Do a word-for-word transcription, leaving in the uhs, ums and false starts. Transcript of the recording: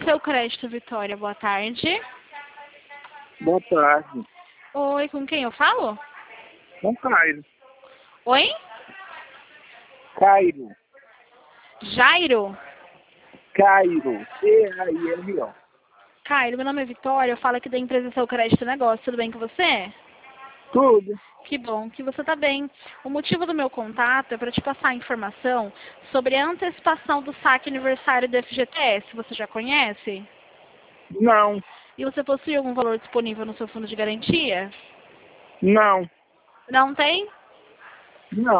seu crédito, Vitória. Boa tarde. Boa tarde. Oi, com quem eu falo? Com Cairo. Oi? Cairo. Jairo? Cairo. C A I R O. Cairo, meu nome é Vitória, eu falo aqui da empresa Seu Crédito Negócio. Tudo bem com você? Tudo. Que bom que você está bem. O motivo do meu contato é para te passar informação sobre a antecipação do saque aniversário do F G T S. Você já conhece? Não. E você possui algum valor disponível no seu fundo de garantia? Não. Não tem? Não.